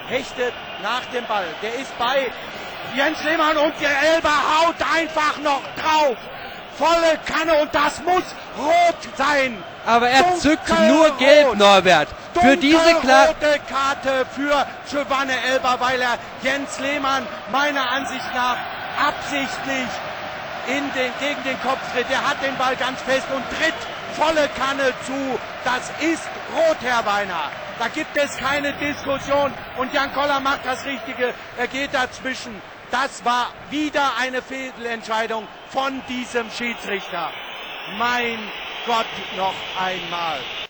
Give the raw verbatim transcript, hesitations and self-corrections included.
hechtet nach dem Ball. Der ist bei Jens Lehmann und der Elber haut einfach noch drauf. Volle Kanne und das muss rot sein. Aber er Dunkel zückt nur gelb, rot. Norbert. Für diese klare rote Karte für Giovanni Elber, weil er Jens Lehmann meiner Ansicht nach absichtlich in den, gegen den Kopf tritt. Er hat den Ball ganz fest und tritt volle Kanne zu. Das ist rot, Herr Weiner. Da gibt es keine Diskussion und Jan Koller macht das Richtige. Er geht dazwischen. Das war wieder eine Fehlentscheidung von diesem Schiedsrichter. Mein Gott, noch einmal.